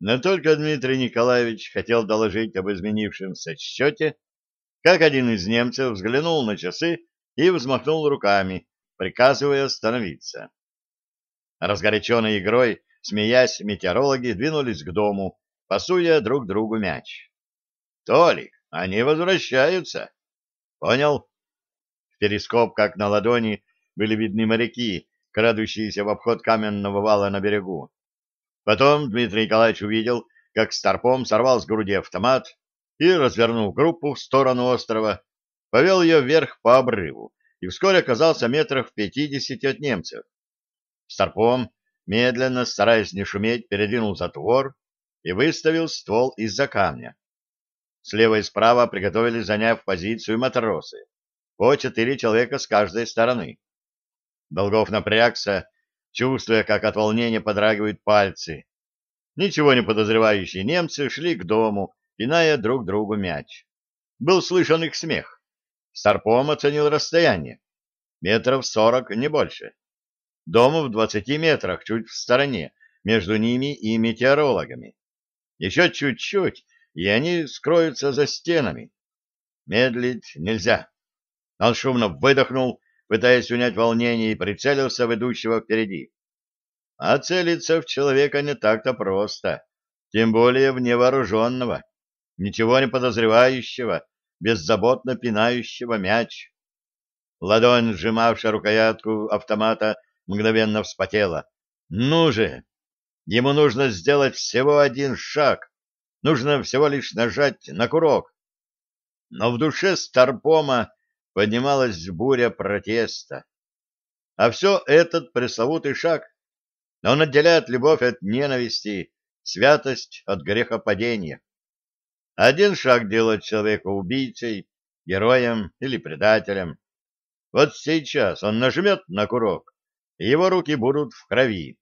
Но только Дмитрий Николаевич хотел доложить об изменившемся счете, как один из немцев взглянул на часы и взмахнул руками, приказывая остановиться. Разгоряченной игрой, смеясь, метеорологи двинулись к дому, пасуя друг другу мяч. — Толик, они возвращаются. — Понял. В перископ, как на ладони, были видны моряки, крадущиеся в обход каменного вала на берегу. Потом Дмитрий Николаевич увидел, как Старпом сорвал с груди автомат и, развернув группу в сторону острова, повел ее вверх по обрыву и вскоре оказался метрах в 50 от немцев. Старпом, медленно, стараясь не шуметь, передвинул затвор и выставил ствол из-за камня. Слева и справа приготовились, заняв позицию, матросы. По 4 человека с каждой стороны. Долгов напрягся, чувствуя, как от волнения подрагивают пальцы. Ничего не подозревающие немцы шли к дому, пиная друг другу мяч. Был слышен их смех. Старпом оценил расстояние. Метров 40, не больше. Дом в 20 метрах, чуть в стороне, между ними и метеорологами. Еще чуть-чуть, и они скроются за стенами. Медлить нельзя. Он шумно выдохнул, пытаясь унять волнение, и прицелился в идущего впереди. А целиться в человека не так-то просто, тем более в невооруженного, ничего не подозревающего, беззаботно пинающего мяч. Ладонь, сжимавшая рукоятку автомата, мгновенно вспотела. Ну же! Ему нужно сделать всего один шаг, нужно всего лишь нажать на курок. Но в душе Старпома поднималась буря протеста. А все этот пресловутый шаг. Он отделяет любовь от ненависти, святость от грехопадения. Один шаг делает человека убийцей, героем или предателем. Вот сейчас он нажмет на курок, и его руки будут в крови.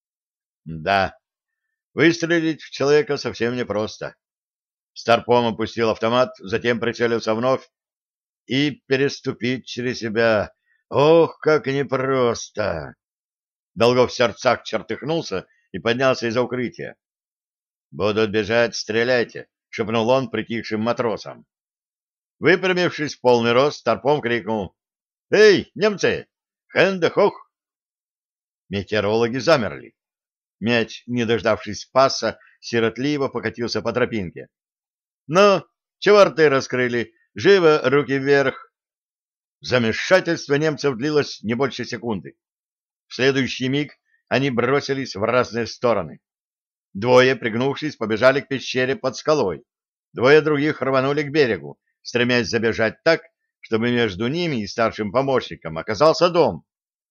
Да, выстрелить в человека совсем непросто. Старпом опустил автомат, затем прицелился вновь, и переступить через себя. Ох, как непросто! Долгов в сердцах чертыхнулся и поднялся из-за укрытия. «Будут бежать, стреляйте!» — шепнул он притихшим матросам. Выпрямившись в полный рост, Старпом крикнул: «Эй, немцы! Хэнда-хох!» Метеорологи замерли. Мяч, не дождавшись паса, сиротливо покатился по тропинке. «Ну, чего рты раскрыли? Живо, руки вверх!» Замешательство немцев длилось не больше секунды. В следующий миг они бросились в разные стороны. Двое, пригнувшись, побежали к пещере под скалой. Двое других рванули к берегу, стремясь забежать так, чтобы между ними и старшим помощником оказался дом.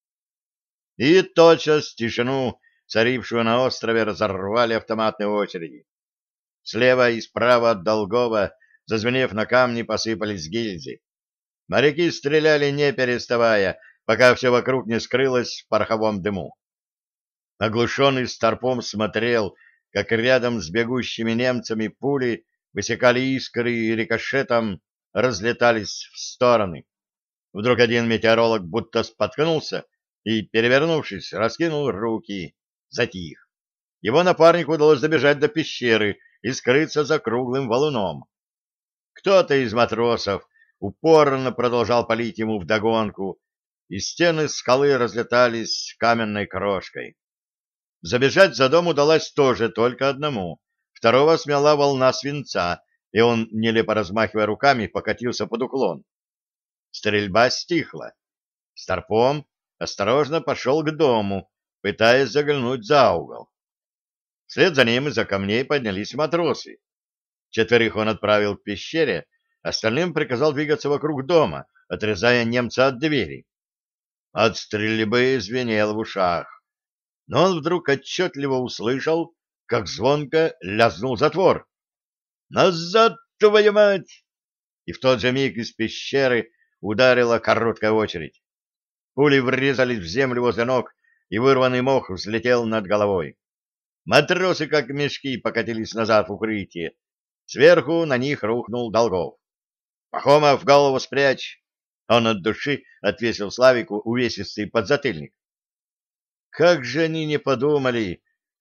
И тотчас тишину, царившую на острове, разорвали автоматные очереди. Слева и справа от Долгова, зазвенев на камни, посыпались гильзы. Моряки стреляли не переставая, пока все вокруг не скрылось в пороховом дыму. Оглушенный Старпом смотрел, как рядом с бегущими немцами пули высекали искры и рикошетом разлетались в стороны. Вдруг один метеоролог будто споткнулся и, перевернувшись, раскинул руки, затих. Его напарнику удалось добежать до пещеры и скрыться за круглым валуном. Кто-то из матросов упорно продолжал палить ему вдогонку, и стены скалы разлетались каменной крошкой. Забежать за дом удалось тоже только одному. Второго смяла волна свинца, и он, нелепо размахивая руками, покатился под уклон. Стрельба стихла. Старпом осторожно пошел к дому, пытаясь заглянуть за угол. Вслед за ним из-за камней поднялись матросы. 4 он отправил к пещере, остальным приказал двигаться вокруг дома, отрезая немца от двери. От стрельбы звенел в ушах. Но он вдруг отчетливо услышал, как звонко лязнул затвор. «Назад, твою мать!» И в тот же миг из пещеры ударила короткая очередь. Пули врезались в землю возле ног, и вырванный мох взлетел над головой. Матросы, как мешки, покатились назад в укрытие. Сверху на них рухнул Долгов. «Пахомов, голову спрячь!» Он от души отвесил Славику увесистый подзатыльник. Как же они не подумали,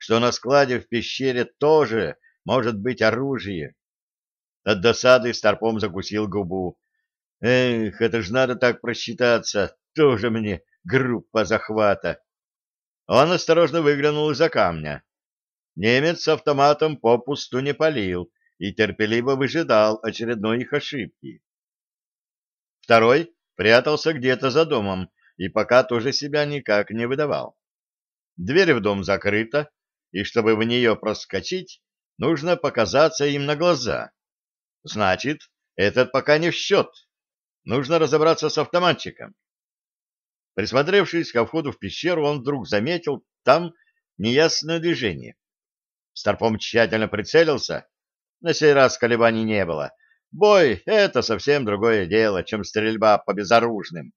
что на складе в пещере тоже может быть оружие. От досады Старпом закусил губу. Эх, это ж надо так просчитаться, тоже мне группа захвата. Он осторожно выглянул из-за камня. Немец с автоматом попусту не палил и терпеливо выжидал очередной их ошибки. Второй прятался где-то за домом и пока тоже себя никак не выдавал. Дверь в дом закрыта, и чтобы в нее проскочить, нужно показаться им на глаза. Значит, этот пока не в счет. Нужно разобраться с автоматчиком. Присмотревшись ко входу в пещеру, он вдруг заметил там неясное движение. Старпом тщательно прицелился. На сей раз колебаний не было. Бой — это совсем другое дело, чем стрельба по безоружным.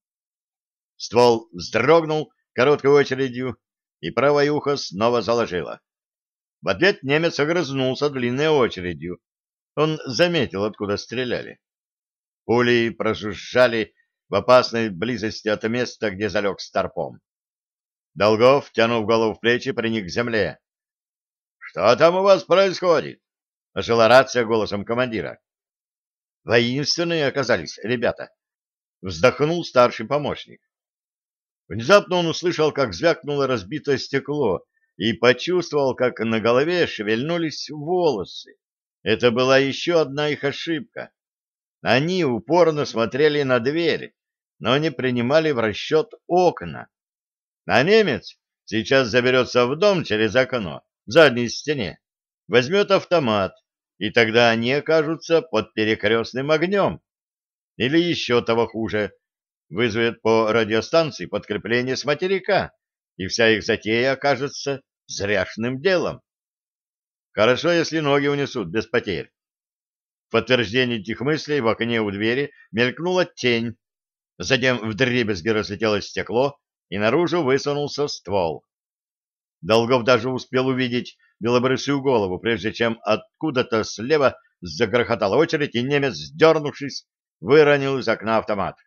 Ствол вздрогнул короткой очередью, и правое ухо снова заложило. В ответ немец огрызнулся длинной очередью. Он заметил, откуда стреляли. Пули прожужжали в опасной близости от места, где залег Старпом. Долгов, тянув голову в плечи, приник к земле. — Что там у вас происходит? — ожила рация голосом командира. — Воинственные оказались ребята. Вздохнул старший помощник. Внезапно он услышал, как звякнуло разбитое стекло, и почувствовал, как на голове шевельнулись волосы. Это была еще одна их ошибка. Они упорно смотрели на дверь, но не принимали в расчет окна. А немец сейчас заберется в дом через окно, в задней стене, возьмет автомат, и тогда они окажутся под перекрестным огнем. Или еще того хуже, вызовет по радиостанции подкрепление с материка, и вся их затея окажется зряшным делом. Хорошо, если ноги унесут без потерь. В подтверждение этих мыслей в окне у двери мелькнула тень, затем вдребезги разлетелось стекло, и наружу высунулся ствол. Долгов даже успел увидеть белобрысую голову, прежде чем откуда-то слева загрохотала очередь, и немец, сдернувшись, выронил из окна автомат.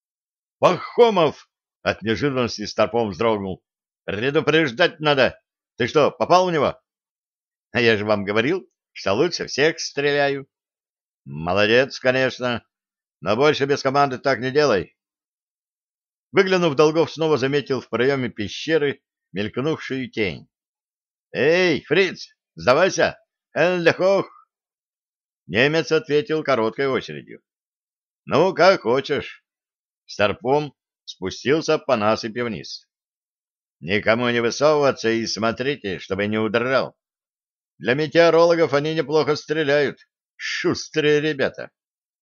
«Пахомов!» — от неожиданности Старпом вздрогнул. «Предупреждать надо! Ты что, попал в него?» «А я же вам говорил, что лучше всех стреляю». «Молодец, конечно, но больше без команды так не делай». Выглянув, Долгов снова заметил в проеме пещеры мелькнувшую тень. «Эй, фриц, сдавайся! Эль-Лехох!» Немец ответил короткой очередью. «Ну, как хочешь». Старпом спустился по насыпи вниз. «Никому не высовываться и смотрите, чтобы не удрал. Для метеорологов они неплохо стреляют. Шустрые ребята».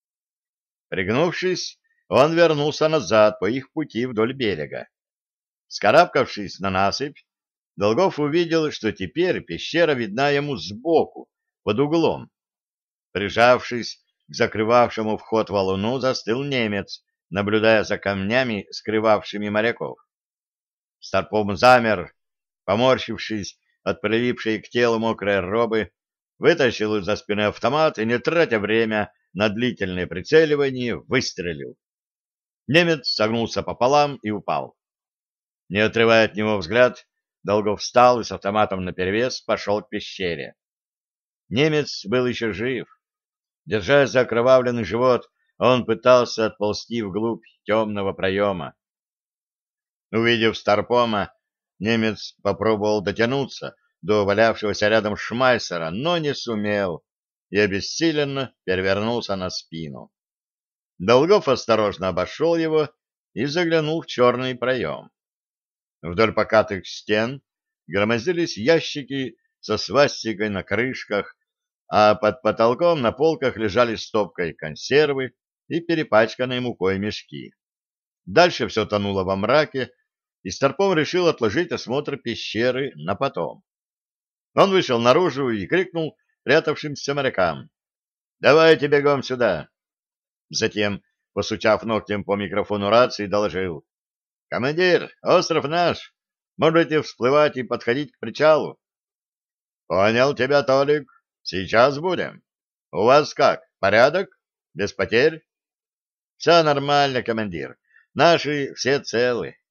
Пригнувшись, он вернулся назад по их пути вдоль берега. Вскарабкавшись на насыпь, Долгов увидел, что теперь пещера видна ему сбоку, под углом. Прижавшись к закрывавшему вход валуну, застыл немец, наблюдая за камнями, скрывавшими моряков. Старпом замер, поморщившись от прилипшей к телу мокрой робы, вытащил из-за спины автомат и, не тратя время на длительное прицеливание, выстрелил. Немец согнулся пополам и упал. Не отрывая от него взгляд, Долгов встал и с автоматом наперевес пошел к пещере. Немец был еще жив. Держась за окровавленный живот, он пытался отползти вглубь темного проема. Увидев Старпома, немец попробовал дотянуться до валявшегося рядом Шмайсера, но не сумел и обессиленно перевернулся на спину. Долгов осторожно обошел его и заглянул в черный проем. Вдоль покатых стен громоздились ящики со свастикой на крышках, а под потолком на полках лежали стопкой консервы и перепачканные мукой мешки. Дальше все тонуло во мраке, и Старпом решил отложить осмотр пещеры на потом. Он вышел наружу и крикнул прятавшимся морякам: «Давайте бегом сюда!» Затем, постучав ногтем по микрофону рации, доложил: «Командир, остров наш. Можете всплывать и подходить к причалу». «Понял тебя, Толик. Сейчас будем. У вас как, порядок? Без потерь?» «Все нормально, командир. Наши все целы.